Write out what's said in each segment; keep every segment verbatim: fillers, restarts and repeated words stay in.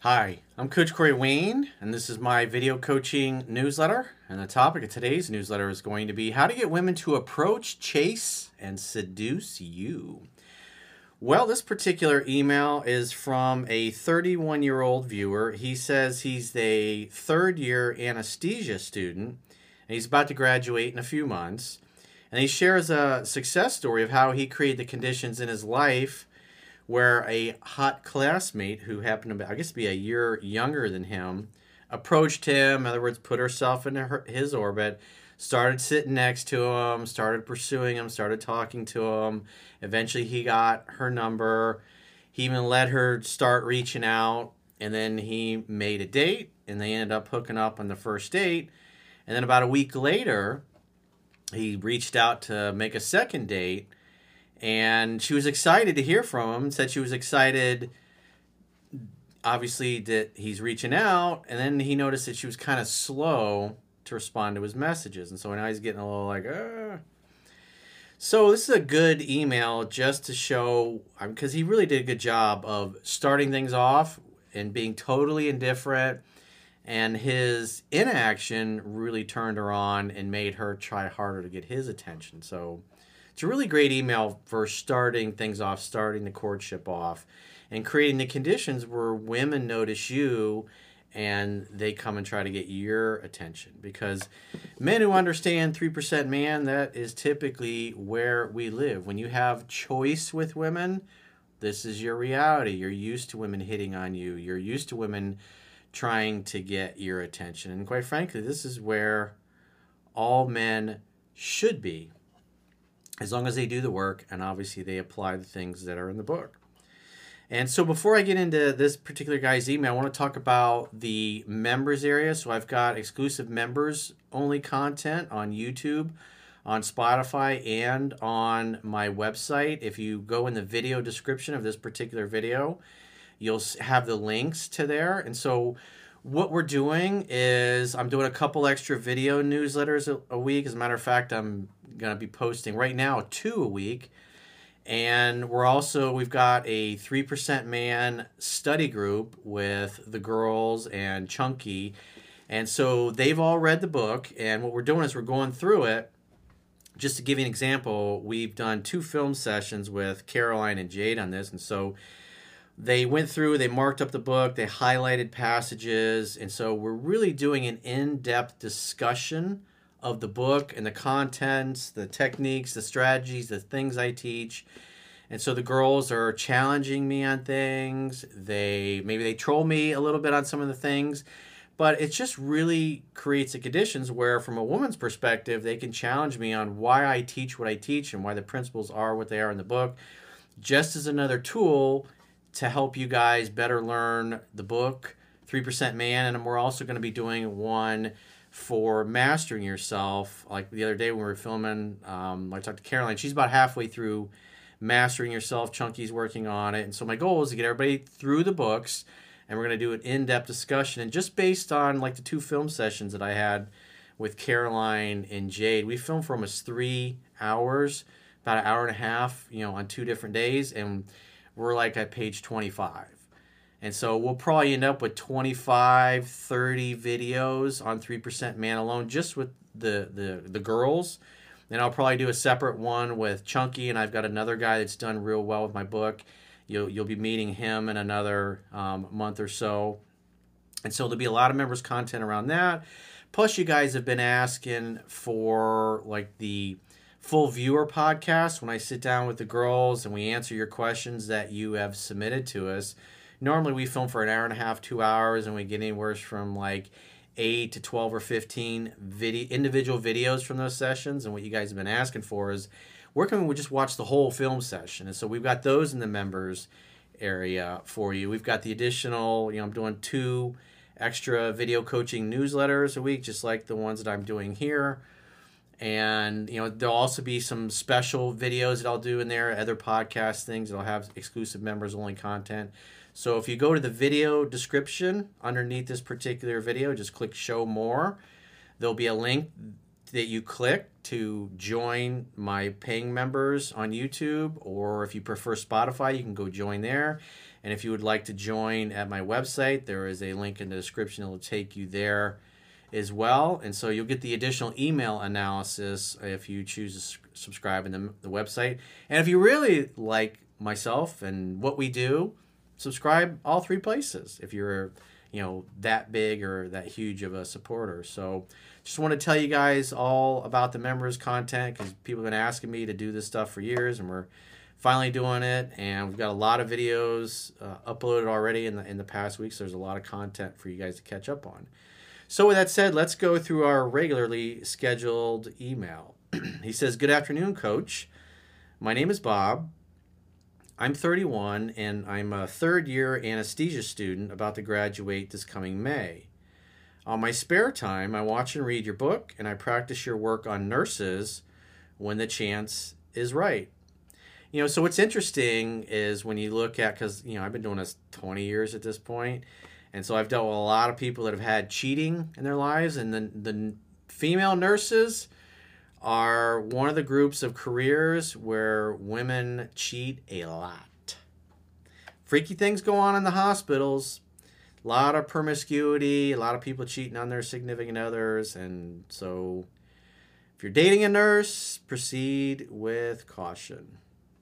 Hi, I'm Coach Corey Wayne, and this is my video coaching newsletter. And the topic of today's newsletter is going to be how to get women to approach, chase, and seduce you. Well, this particular email is from a thirty-one-year-old viewer. He says he's a third-year anesthesia student, and he's about to graduate in a few months. And he shares a success story of how he created the conditions in his life where a hot classmate who happened to be, I guess, be a year younger than him, approached him, in other words, put herself into her, his orbit, started sitting next to him, started pursuing him, started talking to him. Eventually he got her number. He even let her start reaching out, and then he made a date, and they ended up hooking up on the first date. And then about a week later, he reached out to make a second date, and she was excited to hear from him, said she was excited, obviously, that he's reaching out. And then he noticed that she was kind of slow to respond to his messages. And so now he's getting a little like, ah. So this is a good email just to show, because he really did a good job of starting things off and being totally indifferent. And his inaction really turned her on and made her try harder to get his attention. So it's a really great email for starting things off, starting the courtship off, and creating the conditions where women notice you and they come and try to get your attention. Because men who understand three percent man, that is typically where we live. When you have choice with women, this is your reality. You're used to women hitting on you. You're used to women trying to get your attention. And quite frankly, this is where all men should be, as long as they do the work and obviously they apply the things that are in the book. And so before I get into this particular guy's email, I want to talk about the members area. So I've got exclusive members only content on YouTube, on Spotify, and on my website. If you go in the video description of this particular video, you'll have the links to there. And so what we're doing is I'm doing a couple extra video newsletters a, a week. As a matter of fact, I'm going to be posting right now two a week. And we're also, we've got a three percent man study group with the girls and Chunky. And so they've all read the book. And what we're doing is we're going through it. Just to give you an example, we've done two film sessions with Caroline and Jade on this. And so they went through, they marked up the book, they highlighted passages, and so we're really doing an in-depth discussion of the book and the contents, the techniques, the strategies, the things I teach. And so the girls are challenging me on things. They maybe they troll me a little bit on some of the things, but it just really creates the conditions where, from a woman's perspective, they can challenge me on why I teach what I teach and why the principles are what they are in the book, just as another tool to help you guys better learn the book, three percent man. And we're also going to be doing one for mastering yourself. Like the other day when we were filming, um, I talked to Caroline. She's about halfway through mastering yourself. Chunky's working on it. And so my goal is to get everybody through the books, and we're going to do an in-depth discussion. And just based on like the two film sessions that I had with Caroline and Jade, we filmed for almost three hours, about an hour and a half, you know, on two different days. And we're like at page twenty-five. And so we'll probably end up with twenty-five, thirty videos on three percent man alone, just with the, the, the girls. And I'll probably do a separate one with Chunky, and I've got another guy that's done real well with my book. You'll, you'll be meeting him in another um, month or so. And so there'll be a lot of members content around that. Plus, you guys have been asking for like the full viewer podcast, when I sit down with the girls and we answer your questions that you have submitted to us. Normally we film for an hour and a half, two hours, and we get anywhere from like eight to twelve or fifteen video, individual videos from those sessions. And what you guys have been asking for is, where can we just watch the whole film session? And so we've got those in the members area for you. We've got the additional, you know, I'm doing two extra video coaching newsletters a week, just like the ones that I'm doing here. And, you know, there'll also be some special videos that I'll do in there, other podcast things that'll have exclusive members only content. So if you go to the video description underneath this particular video, just click show more. There'll be a link that you click to join my paying members on YouTube, or if you prefer Spotify, you can go join there. And if you would like to join at my website, there is a link in the description that will take you there as well. And so you'll get the additional email analysis if you choose to s- subscribe in the, the website. And if you really like myself and what we do, subscribe all three places if you're, you know, that big or that huge of a supporter. So just want to tell you guys all about the members content, because people have been asking me to do this stuff for years, and we're finally doing it. And we've got a lot of videos uh, uploaded already in the in the past weeks. So there's a lot of content for you guys to catch up on. So with that said, let's go through our regularly scheduled email. He says, "Good afternoon, Coach. My name is Bob. I'm thirty-one, and I'm a third-year anesthesia student about to graduate this coming May. On my spare time, I watch and read your book, and I practice your work on nurses when the chance is right." You know, so what's interesting is when you look at, because, you know, I've been doing this twenty years at this point, and so I've dealt with a lot of people that have had cheating in their lives, and the, the female nurses are one of the groups of careers where women cheat a lot. Freaky things go on in the hospitals. A lot of promiscuity, a lot of people cheating on their significant others. And so if you're dating a nurse, proceed with caution.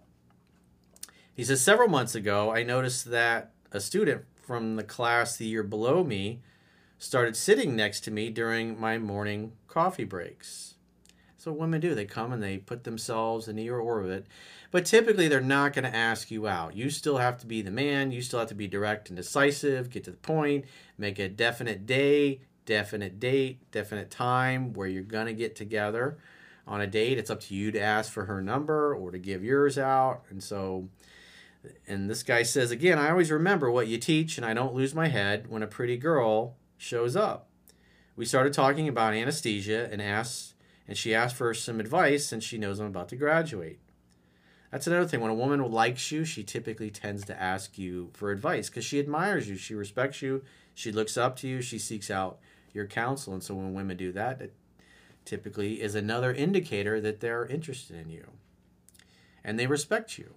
He says, "Several months ago, I noticed that a student from the class the year below me started sitting next to me during my morning coffee breaks." So what women do, they come and they put themselves in your orbit, but typically they're not going to ask you out. You still have to be the man. You still have to be direct and decisive, get to the point, make a definite day, definite date, definite time where you're going to get together on a date. It's up to you to ask for her number or to give yours out. And so, and this guy says, "Again, I always remember what you teach, and I don't lose my head when a pretty girl shows up. We started talking about anesthesia and asked And she asked for some advice since she knows I'm about to graduate." That's another thing. When a woman likes you, she typically tends to ask you for advice because she admires you. She respects you. She looks up to you. She seeks out your counsel. And so when women do that, it typically is another indicator that they're interested in you and they respect you.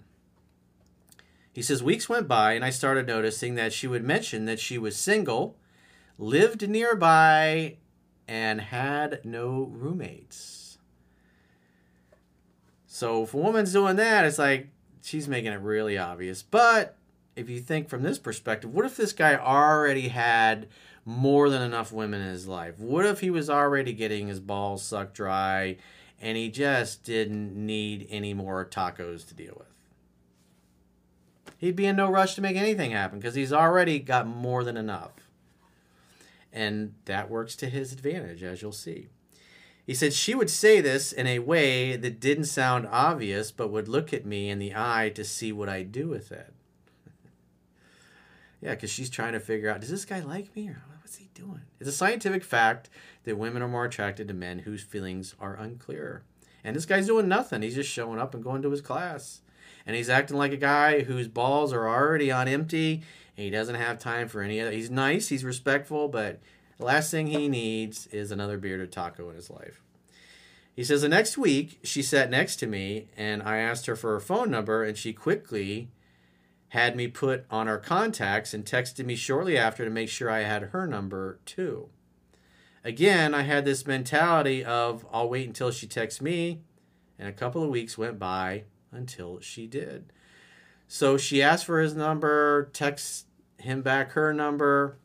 He says, "Weeks went by and I started noticing that she would mention that she was single, lived nearby, and had no roommates." So if a woman's doing that, it's like she's making it really obvious. But if you think from this perspective, what if this guy already had more than enough women in his life? What if he was already getting his balls sucked dry and he just didn't need any more tacos to deal with? He'd be in no rush to make anything happen because he's already got more than enough. And that works to his advantage, as you'll see. He said she would say this in a way that didn't sound obvious, but would look at me in the eye to see what I do with it. Yeah, because she's trying to figure out, does this guy like me or what's he doing? It's a scientific fact that women are more attracted to men whose feelings are unclear. And this guy's doing nothing. He's just showing up and going to his class. And he's acting like a guy whose balls are already on empty. And he doesn't have time for any other. He's nice, he's respectful, but the last thing he needs is another bearded taco in his life. He says, "The next week, she sat next to me, and I asked her for her phone number, and she quickly had me put on our contacts and texted me shortly after to make sure I had her number too. Again, I had this mentality of I'll wait until she texts me, and a couple of weeks went by until she did. So she asked for his number, texts him back her number,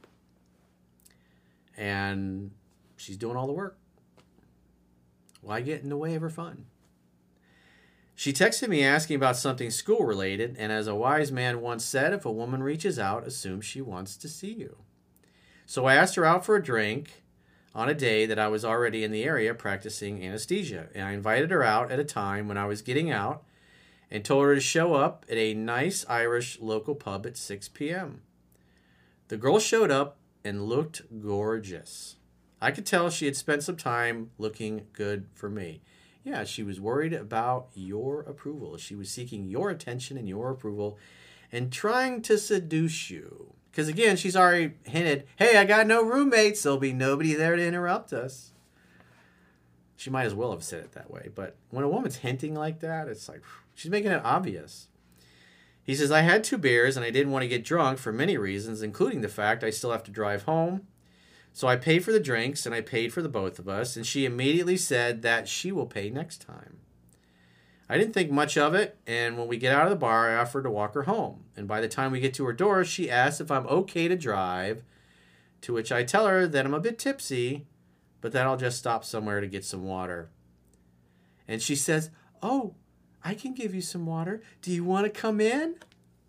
and she's doing all the work. Why get in the way of her fun? She texted me asking about something school-related, and as a wise man once said, if a woman reaches out, assume she wants to see you. So I asked her out for a drink on a day that I was already in the area practicing anesthesia, and I invited her out at a time when I was getting out and told her to show up at a nice Irish local pub at six p.m. The girl showed up and looked gorgeous. I could tell she had spent some time looking good for me. Yeah, she was worried about your approval. She was seeking your attention and your approval and trying to seduce you. Because again, she's already hinted, hey, I got no roommates. There'll be nobody there to interrupt us. She might as well have said it that way. But when a woman's hinting like that, it's like, she's making it obvious. He says, I had two beers and I didn't want to get drunk for many reasons, including the fact I still have to drive home. So I paid for the drinks and I paid for the both of us, and she immediately said that she will pay next time. I didn't think much of it, and when we get out of the bar, I offered to walk her home. And by the time we get to her door, she asks if I'm okay to drive, to which I tell her that I'm a bit tipsy, but that I'll just stop somewhere to get some water. And she says, oh, I can give you some water. Do you want to come in?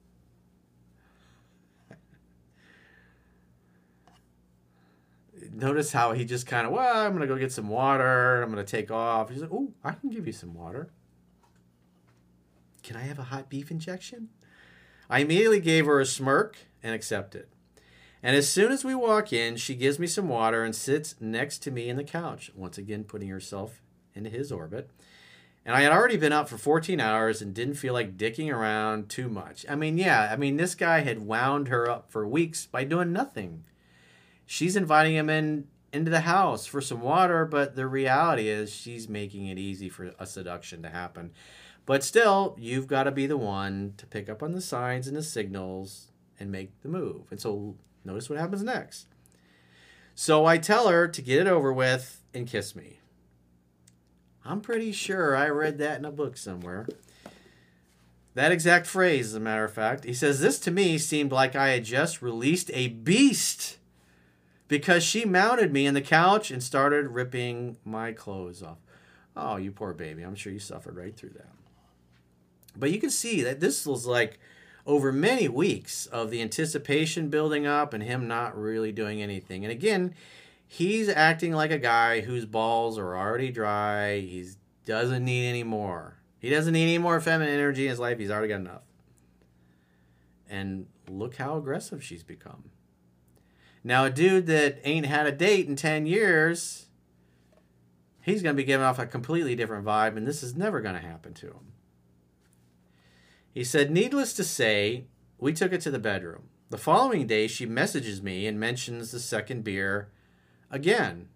Notice how he just kind of, well, I'm going to go get some water. I'm going to take off. He's like, oh, I can give you some water. Can I have a hot beef injection? I immediately gave her a smirk and accepted. And as soon as we walk in, she gives me some water and sits next to me in the couch, once again putting herself into his orbit. And I had already been up for fourteen hours and didn't feel like dicking around too much. I mean, yeah, I mean, this guy had wound her up for weeks by doing nothing. She's inviting him in into the house for some water, but the reality is she's making it easy for a seduction to happen. But still, you've got to be the one to pick up on the signs and the signals and make the move. And so notice what happens next. So I tell her to get it over with and kiss me. I'm pretty sure I read that in a book somewhere. That exact phrase, as a matter of fact. He says, this to me seemed like I had just released a beast because she mounted me in the couch and started ripping my clothes off. Oh, you poor baby. I'm sure you suffered right through that. But you can see that this was like over many weeks of the anticipation building up and him not really doing anything. And again, he's acting like a guy whose balls are already dry. He doesn't need any more. He doesn't need any more feminine energy in his life. He's already got enough. And look how aggressive she's become. Now, a dude that ain't had a date in ten years, he's going to be giving off a completely different vibe, and this is never going to happen to him. He said, needless to say, we took it to the bedroom. The following day, she messages me and mentions the second beer again.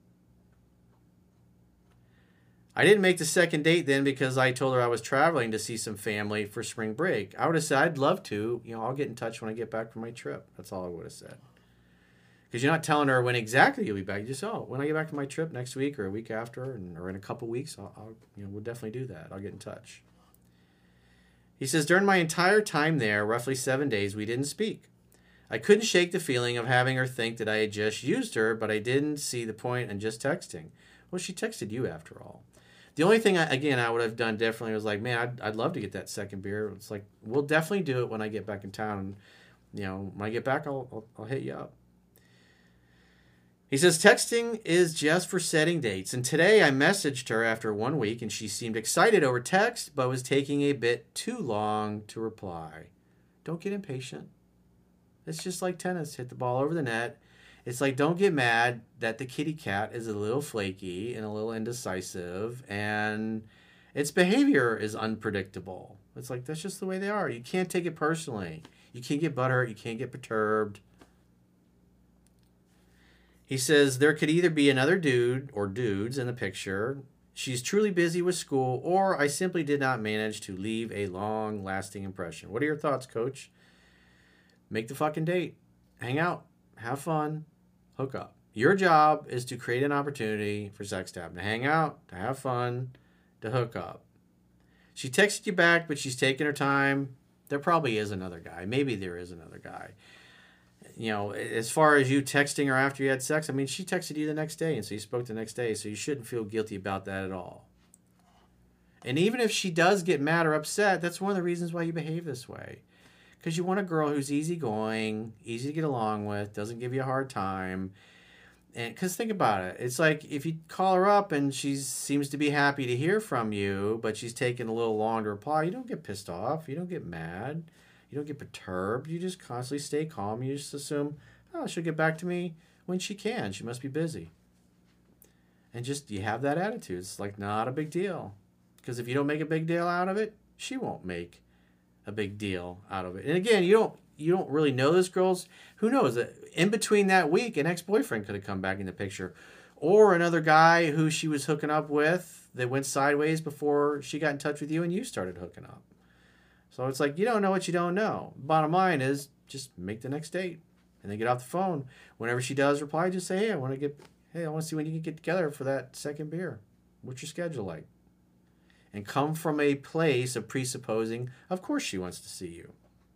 I didn't make the second date then because I told her I was traveling to see some family for spring break. I would have said, I'd love to. You know, I'll get in touch when I get back from my trip. That's all I would have said. Because you're not telling her when exactly you'll be back. You just, oh, when I get back from my trip next week or a week after and, or in a couple weeks, I'll, I'll, you know, we'll definitely do that. I'll get in touch. He says, during my entire time there, roughly seven days, we didn't speak. I couldn't shake the feeling of having her think that I had just used her, but I didn't see the point in just texting. Well, she texted you after all. The only thing, I, again, I would have done differently was like, man, I'd, I'd love to get that second beer. It's like, we'll definitely do it when I get back in town. And, you know, when I get back, I'll, I'll, I'll hit you up. He says, texting is just for setting dates. And today I messaged her after one week, and she seemed excited over text, but was taking a bit too long to reply. Don't get impatient. It's just like tennis. Hit the ball over the net. It's like, don't get mad that the kitty cat is a little flaky and a little indecisive, and its behavior is unpredictable. It's like, that's just the way they are. You can't take it personally. You can't get butthurt. You can't get perturbed. He says, there could either be another dude or dudes in the picture. She's truly busy with school, or I simply did not manage to leave a long-lasting impression. What are your thoughts, Coach? Make the fucking date. Hang out. Have fun. Hook up. Your job is to create an opportunity for sex to happen. To hang out, to have fun, to hook up. She texted you back, but she's taking her time. There probably is another guy. Maybe there is another guy. You know, as far as you texting her after you had sex, I mean, she texted you the next day, and so you spoke the next day, so you shouldn't feel guilty about that at all. And even if she does get mad or upset, that's one of the reasons why you behave this way. Because you want a girl who's easygoing, easy to get along with, doesn't give you a hard time. And because think about it. It's like if you call her up and she seems to be happy to hear from you, but she's taking a little long to reply, you don't get pissed off. You don't get mad. You don't get perturbed. You just constantly stay calm. You just assume, oh, she'll get back to me when she can. She must be busy. And just, you have that attitude. It's like not a big deal. Because if you don't make a big deal out of it, she won't make a big deal out of it. And again, you don't you don't really know this girl's. Who knows? In between that week, an ex-boyfriend could have come back in the picture. Or another guy who she was hooking up with that went sideways before she got in touch with you and you started hooking up. So it's like, you don't know what you don't know. Bottom line is just make the next date and then get off the phone. Whenever she does reply, just say, hey, I want to get, hey, I want to see when you can get together for that second beer. What's your schedule like? And come from a place of presupposing, of course she wants to see you.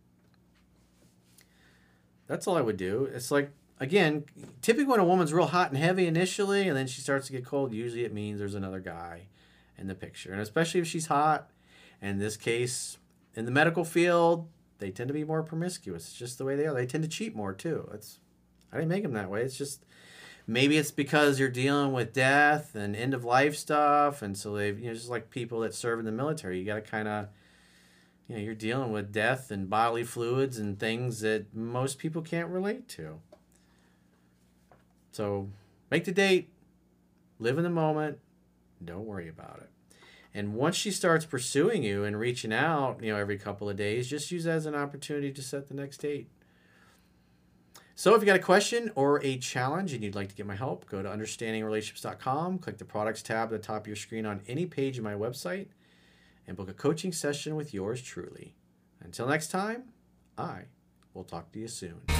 That's all I would do. It's like, again, typically when a woman's real hot and heavy initially and then she starts to get cold, usually it means there's another guy in the picture. And especially if she's hot, in this case, in the medical field, they tend to be more promiscuous. It's just the way they are. They tend to cheat more too. It's, I didn't make them that way. It's just, maybe it's because you're dealing with death and end of life stuff. And so they've, you know, just like people that serve in the military, you got to kind of, you know, you're dealing with death and bodily fluids and things that most people can't relate to. So make the date, live in the moment, don't worry about it. And once she starts pursuing you and reaching out, you know, every couple of days, just use that as an opportunity to set the next date. So if you got a question or a challenge and you'd like to get my help, go to understanding relationships dot com, click the products tab at the top of your screen on any page of my website, and book a coaching session with yours truly. Until next time, I will talk to you soon.